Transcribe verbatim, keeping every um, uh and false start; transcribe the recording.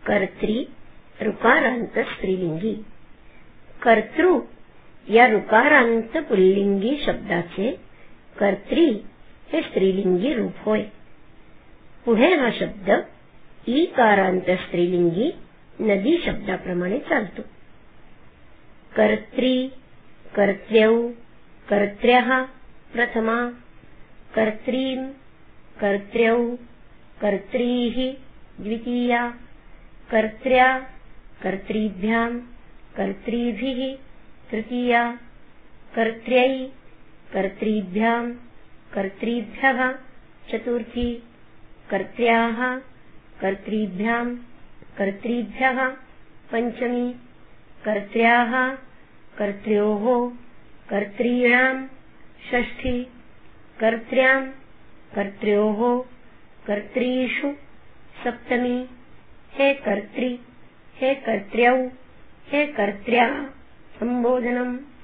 कर्त्री ऋकारांत स्त्रीलिंगी. कर्तृ या ऋकारांत पुल्लिंगी शब्दाचे कर्त्री हे स्त्रीलिंगी रूप होय. पुढे हा शब्द ईकारांत स्त्रीलिंगी नदी शब्दाप्रमाणे चालतो. कर्त्री, कर्त्र्यौ, कर्त्र्यः प्रथमा, कर्त्रीं, कर्त्र्यौ, कर्त्रीः द्वितीया, कर्त्र्या, कर्त्रीभ्यां, कर्त्रीभिः तृतीया, कर्त्र्यै, कर्त्रीभ्यां, कर्त्रीभ्यः चतुर्थी, कर्त्र्याः, कर्त्रीभ्यां, कर्त्रीभ्यः पंचमी, कर्त्र्याः, कर्त्र्योः, कर्त्रीणां षष्ठी, कर्त्र्यां, कर्त्र्योः, कर्त्रीषु सप्तमी. हे कर्त्री, हे कर्त्र्यौ, हे कर्त्र्या संबोधनम्.